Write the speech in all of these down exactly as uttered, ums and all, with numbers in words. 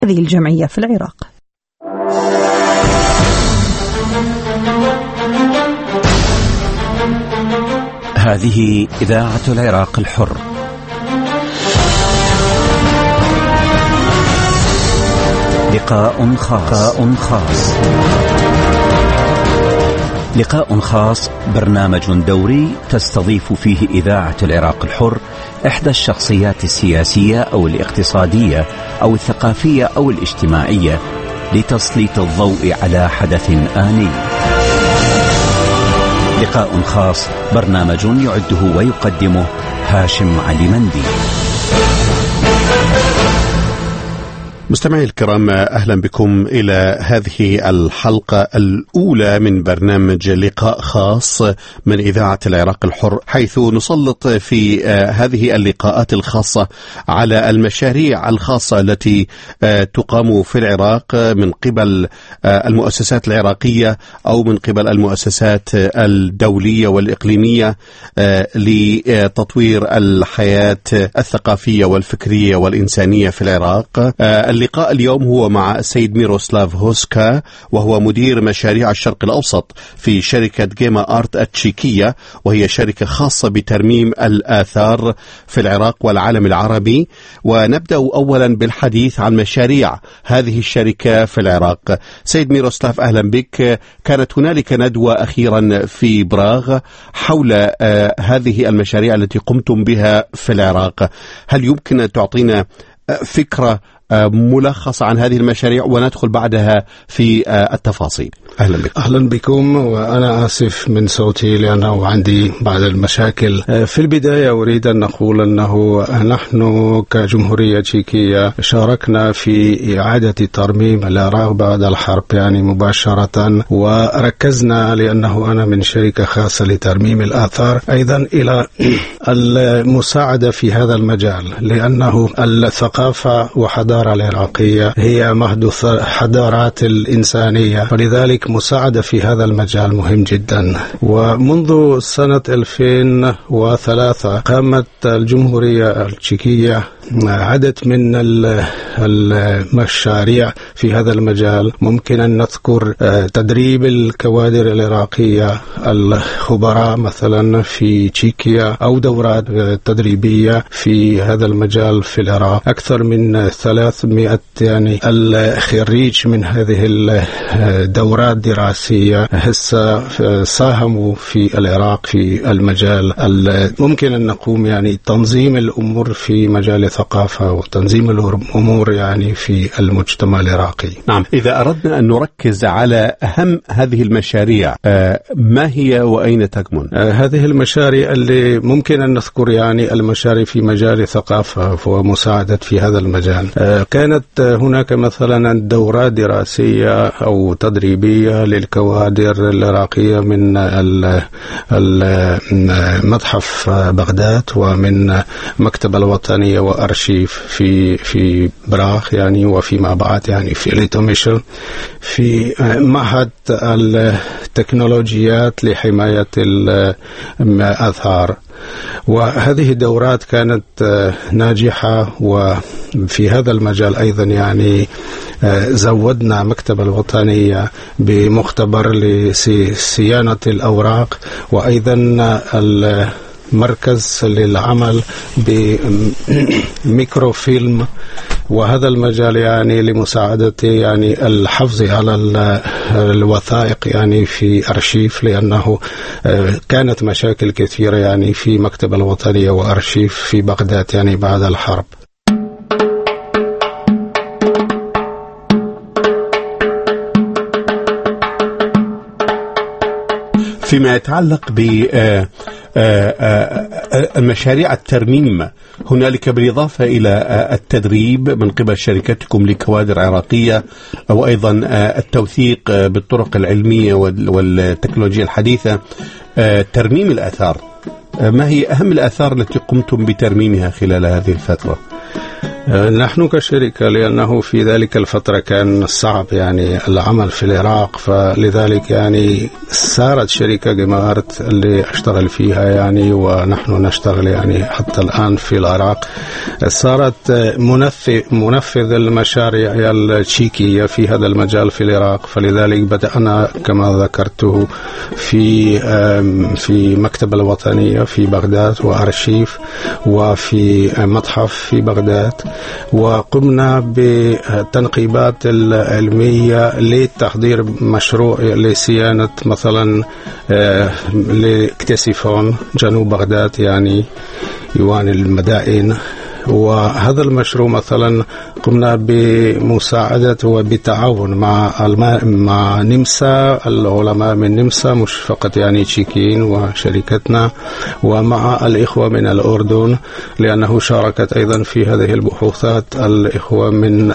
هذه الجمعية في العراق. هذه إذاعة العراق الحر. لقاء خاص. لقاء خاص لقاء خاص برنامج دوري تستضيف فيه إذاعة العراق الحر إحدى الشخصيات السياسية أو الاقتصادية أو الثقافية أو الاجتماعية لتسليط الضوء على حدث آني. لقاء خاص برنامج يعده ويقدمه هاشم علي مندي. مستمعي الكرام، أهلا بكم إلى هذه الحلقة الأولى من برنامج لقاء خاص من إذاعة العراق الحر، حيث نسلط في هذه اللقاءات الخاصة على المشاريع الخاصة التي تقام في العراق من قبل المؤسسات العراقية أو من قبل المؤسسات الدولية والإقليمية لتطوير الحياة الثقافية والفكرية والإنسانية في العراق. اللقاء اليوم هو مع السيد ميروسلاف هوسكا، وهو مدير مشاريع الشرق الأوسط في شركة جيما آرت التشيكية، وهي شركة خاصة بترميم الآثار في العراق والعالم العربي. ونبدأ أولا بالحديث عن مشاريع هذه الشركة في العراق. سيد ميروسلاف، أهلا بك. كانت هنالك ندوة أخيرا في براغ حول آه هذه المشاريع التي قمتم بها في العراق. هل يمكن أن تعطينا فكرة ملخص عن هذه المشاريع وندخل بعدها في التفاصيل؟ أهلا بكم. أهلا بكم، وأنا آسف من صوتي لأنه عندي بعض المشاكل. في البداية أريد أن نقول أنه نحن كجمهورية تشيكية شاركنا في إعادة ترميم العراق بعد الحرب يعني مباشرة، وركزنا لأنه أنا من شركة خاصة لترميم الآثار أيضا إلى المساعدة في هذا المجال، لأنه الثقافة وحضارة العراقية هي محدث حضارات الإنسانية، ولذلك مساعدة في هذا المجال مهم جدا. ومنذ سنة ألفين وثلاثة قامت الجمهورية التشيكية عدد من المشاريع في هذا المجال. ممكن أن نذكر تدريب الكوادر العراقية الخبراء مثلا في تشيكيا، أو دورات تدريبية في هذا المجال في العراق. أكثر من ثلاثمائة يعني الخريج من هذه الدورات الدراسية هسه ساهموا في العراق في المجال. ممكن أن نقوم يعني تنظيم الأمور في مجال الثقافة وتنظيم الأمور يعني في المجتمع العراقي. نعم، إذا أردنا أن نركز على أهم هذه المشاريع، ما هي وأين تكمن؟ هذه المشاريع اللي ممكن أن نذكر يعني المشاريع في مجال الثقافة ومساعدة في هذا المجال. كانت هناك مثلا دورات دراسية أو تدريبية للكوادر العراقية من المتحف بغداد ومن مكتبة الوطنية وأرشيف في في براغ يعني، وفيما بعد يعني في ليتوميشل في معهد التكنولوجيات لحماية الآثار. وهذه الدورات كانت ناجحة، وفي هذا المجال أيضا يعني زودنا مكتبة الوطنية بمختبر لصيانة الأوراق، وأيضا مركز للعمل بميكروفيلم. وهذا المجال يعني لمساعدة يعني الحفظ على الوثائق يعني في أرشيف، لأنه كانت مشاكل كثيرة يعني في مكتبة الوطنية وأرشيف في بغداد يعني بعد الحرب. فيما يتعلق ب المشاريع الترميم، هنالك بالإضافة إلى التدريب من قبل شركتكم لكوادر عراقية، وأيضا التوثيق بالطرق العلمية والتكنولوجيا الحديثة، ترميم الآثار. ما هي أهم الآثار التي قمتم بترميمها خلال هذه الفترة؟ نحن كشركة لأنه في ذلك الفترة كان صعب يعني العمل في العراق، فلذلك يعني صارت شركة جمارت اللي أشتغل فيها يعني، ونحن نشتغل يعني حتى الآن في العراق. صارت منفذ منفذ المشاريع التشيكية في هذا المجال في العراق، فلذلك بدأنا كما ذكرته في في مكتبة الوطنية في بغداد وأرشيف وفي متحف في بغداد، وقمنا بالتنقيبات العلمية لتحضير مشروع لصيانة مثلا لاكتسفون جنوب بغداد يعني يوان المدائن. وهذا المشروع مثلا قمنا بمساعدة وبالتعاون مع مع نمسا، العلماء من نمسا مش فقط يعني تشيكيين وشركتنا، ومع الإخوة من الأردن، لأنه شاركت أيضا في هذه البحوثات الإخوة من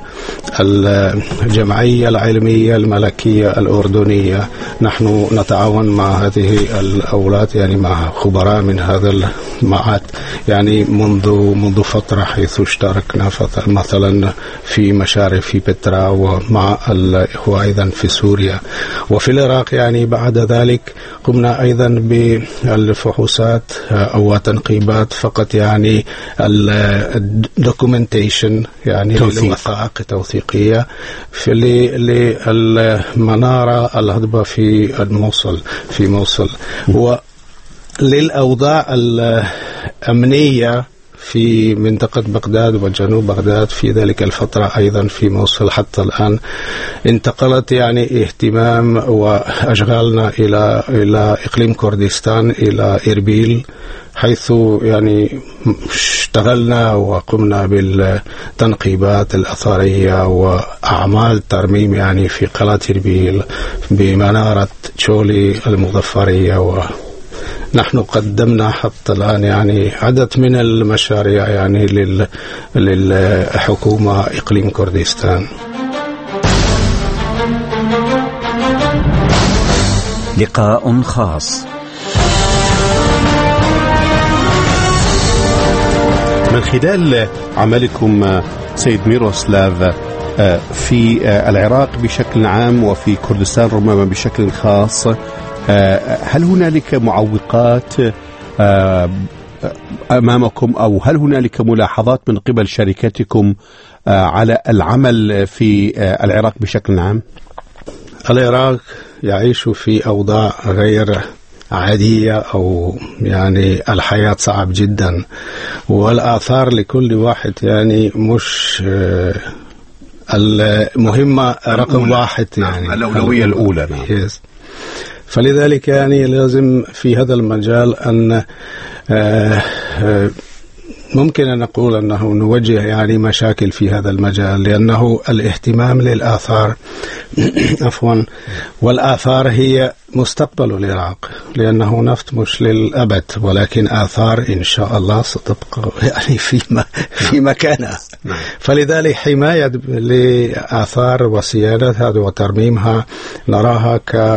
الجمعية العلمية الملكية الأردنية. نحن نتعاون مع هذه الأولاد يعني مع خبراء من هذا المعهد يعني منذ منذ فترة، حيث اشتركنا مثلا في مشاريع في بترا، ومع الإخوة أيضا في سوريا وفي العراق. يعني بعد ذلك قمنا أيضا بالفحوصات أو تنقيبات فقط يعني الدوكومنتيشن يعني الوثائق توثيقية في للمنارة الهضبة في الموصل في موصل وللأوضاع الأمنية في منطقة بغداد وجنوب بغداد في ذلك الفترة أيضا في موصل. حتى الآن انتقلت يعني اهتمام وأشغالنا إلى إلى إقليم كردستان، إلى إربيل، حيث يعني اشتغلنا وقمنا بالتنقيبات الأثرية وأعمال ترميم يعني في قلعة إربيل بمنارة تشولي المظفرية. و نحن قدمنا حتى الآن يعني عدد من المشاريع يعني لل... للحكومة إقليم كردستان. لقاء خاص من خلال عملكم سيد ميروسلاف في العراق بشكل عام وفي كردستان ربما بشكل خاص، هل هنالك معوقات أمامكم أو هل هنالك ملاحظات من قبل شركتكم على العمل في العراق بشكل عام؟ العراق يعيش في أوضاع غير عادية، أو يعني الحياة صعب جدا، والآثار لكل واحد يعني مش المهمة رقم واحد يعني الأولوية الأولى. نعم. فلذلك يعني لازم في هذا المجال أن ممكن أن نقول أنه نوجه يعني مشاكل في هذا المجال، لأنه الاهتمام للآثار عفوا والآثار هي مستقبل العراق، لأنه نفط مش للأبد، ولكن آثار إن شاء الله ستبقى يعني في في مكانها. فلذلك حماية لآثار وصيانتها وترميمها نراها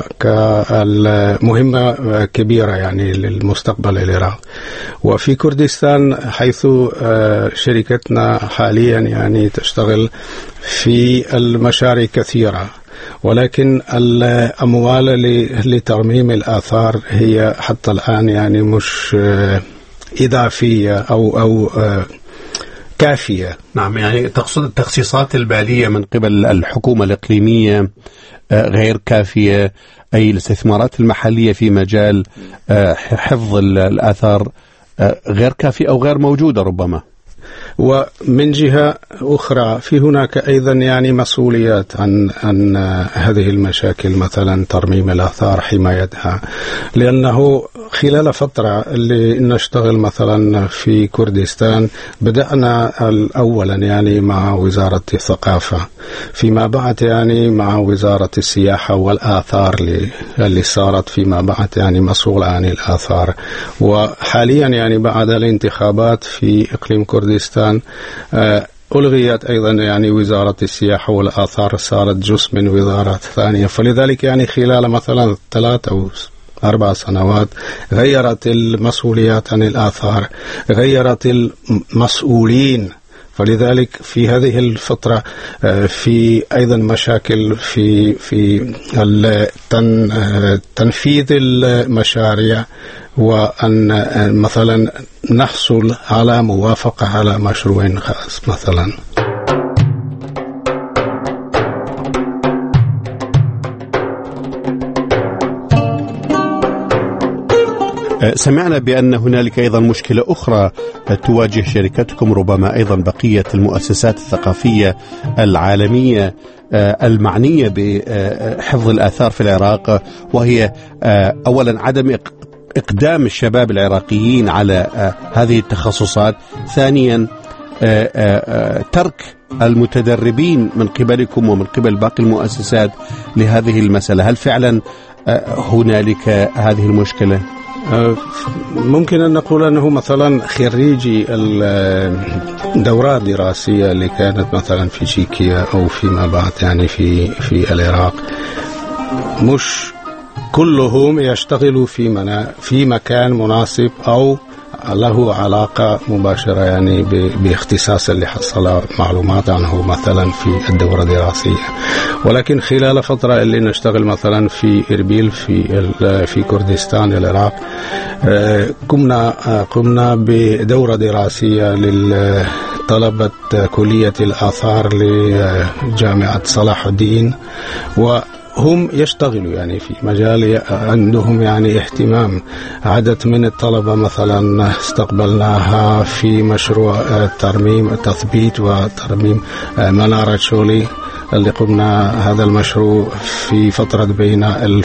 كمهمة كبيرة يعني للمستقبل العراق. وفي كردستان حيث شركتنا حاليا يعني تشتغل في المشاريع كثيرة، ولكن الأموال لترميم الآثار هي حتى الآن يعني مش إضافية أو أو كافية. نعم، يعني تقصد التخصيصات المالية من قبل الحكومة الإقليمية غير كافية، أي الاستثمارات المحلية في مجال حفظ الآثار غير كافية أو غير موجودة ربما. ومن جهة أخرى في هناك أيضا يعني مسؤوليات عن عن هذه المشاكل، مثلا ترميم الآثار، حمايتها، لأنه خلال فترة اللي نشتغل مثلا في كردستان بدأنا أولا يعني مع وزارة الثقافة، فيما بعد يعني مع وزارة السياحة والآثار اللي صارت فيما بعد يعني مسؤولة عن الآثار. وحاليا يعني بعد الانتخابات في إقليم كردستان ألغيت أيضا يعني وزارة السياحة والآثار، صارت جزء من وزارة ثانية. فلذلك يعني خلال مثلا ثلاث أو أربع سنوات غيرت المسؤوليات عن الآثار، غيرت المسؤولين فلذلك في هذه الفترة في أيضا مشاكل في في تنفيذ المشاريع، وأن مثلا نحصل على موافقة على مشروع خاص مثلا. سمعنا بأن هنالك أيضا مشكلة أخرى تواجه شركتكم، ربما أيضا بقية المؤسسات الثقافية العالمية المعنية بحفظ الآثار في العراق، وهي أولا عدم إقدام الشباب العراقيين على هذه التخصصات، ثانيا ترك المتدربين من قبلكم ومن قبل باقي المؤسسات لهذه المسألة. هل فعلا هنالك هذه المشكلة؟ ممكن أن نقول أنه مثلا خريجي الدورات الدراسية اللي كانت مثلا في تشيكيا أو فيما بعد يعني في في العراق مش كلهم يشتغلوا في منا في مكان مناسب أو له علاقة مباشرة يعني باختصاص اللي حصل معلومات عنه مثلا في الدورة الدراسية، ولكن خلال فترة اللي نشتغل مثلا في إربيل في في كردستان العراق قمنا قمنا بدورة دراسية للطلبة كلية الآثار لجامعة صلاح الدين، و هم يشتغلوا يعني في مجال عندهم يعني اهتمام. عدد من الطلبة مثلا استقبلناها في مشروع ترميم تثبيت وترميم منارة شولي اللي قمنا هذا المشروع في فترة بين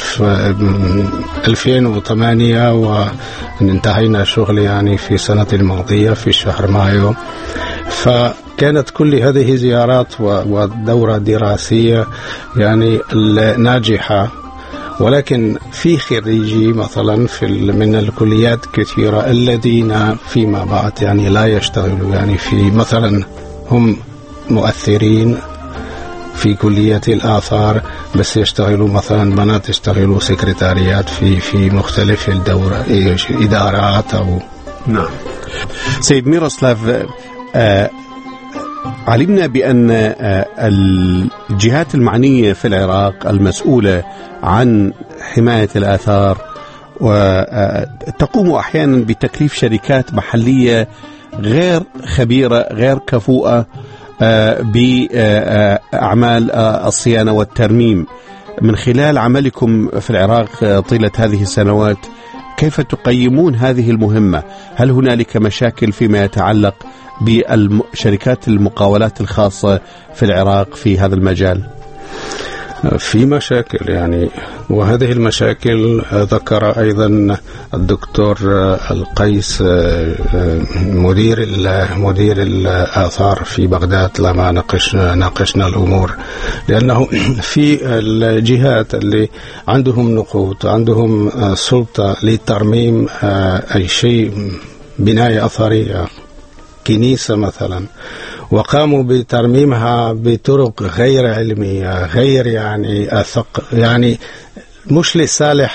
ألفين وثمانية وانتهينا شغل يعني في سنة الماضية في شهر مايو. فكانت كل هذه زيارات ودورة دراسية يعني ناجحة، ولكن في خريجي مثلا في من الكليات كثيرة الذين فيما بعد يعني لا يشتغلوا يعني في مثلا هم مؤثرين في كلية الآثار بس يشتغلوا مثلا بنات يشتغلوا سكرتاريات في في مختلف الدورة إدارات أو نعم. سيد ميروسلاف، آه علمنا بأن آه الجهات المعنية في العراق المسؤولة عن حماية الآثار وتقوم أحيانا بتكليف شركات محلية غير خبيرة غير كفؤة آه بأعمال آه الصيانة والترميم. من خلال عملكم في العراق طيلة هذه السنوات كيف تقيمون هذه المهمة؟ هل هنالك مشاكل فيما يتعلق بشركات المقاولات الخاصة في العراق في هذا المجال؟ في مشاكل يعني، وهذه المشاكل ذكر أيضا الدكتور القيس مدير مدير الآثار في بغداد لما ناقشنا ناقشنا الأمور، لأنه في الجهات اللي عندهم نقود عندهم سلطة لترميم أي شيء بناية أثرية كنيسة مثلا، وقاموا بترميمها بطرق غير علمية غير يعني أثق يعني مش لصالح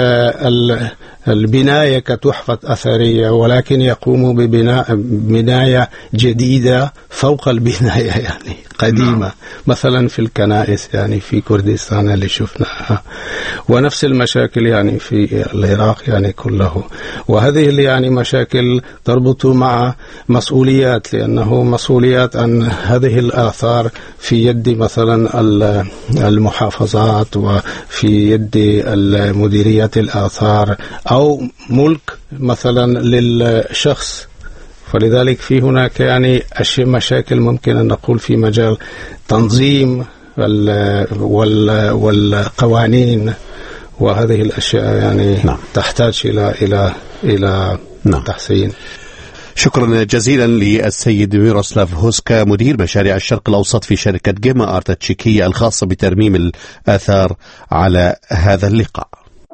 البناية كتحفة أثرية، ولكن يقوموا ببناء بناية جديدة فوق البناية يعني قديمة مثلا في الكنائس يعني في كردستان اللي شفناها، ونفس المشاكل يعني في العراق يعني كله. وهذه اللي يعني مشاكل تربط مع مسؤوليات، لأنه مسؤوليات عن هذه الآثار في يد مثلا المحافظات وفي يد المديريات الآثار أو ملك مثلا للشخص. فلذلك في هناك يعني أشياء مشاكل ممكن أن نقول في مجال تنظيم والقوانين، وهذه الأشياء يعني نعم. تحتاج إلى إلى إلى نعم. تحسين. شكرا جزيلا للسيد ميروسلاف هوسكا مدير مشاريع الشرق الأوسط في شركة جيما آرت التشيكية الخاصة بترميم الآثار على هذا اللقاء.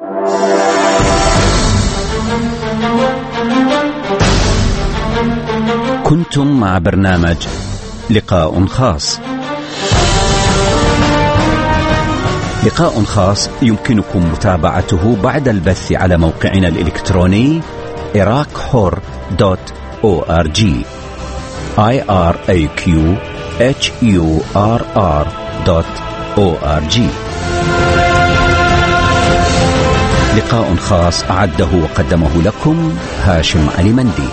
كنتم مع برنامج لقاء خاص. لقاء خاص يمكنكم متابعته بعد البث على موقعنا الإلكتروني إراق حر دوت أو آر جي. آي آر إيه كيو إتش يو آر آر دوت أو آر جي. لقاء خاص أعده وقدمه لكم هاشم علي مندي.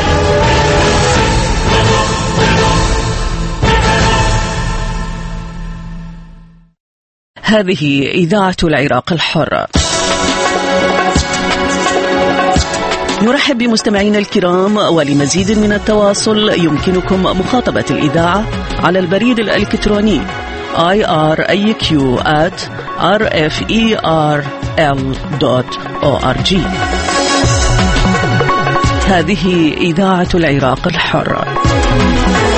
هذه إذاعة العراق الحر. نرحب بمستمعينا الكرام، ولمزيد من التواصل يمكنكم مخاطبة الإذاعة على البريد الإلكتروني آي آر إيه كيو آت آر إف إي آر إل دوت أو آر جي. هذه إذاعة العراق الحر.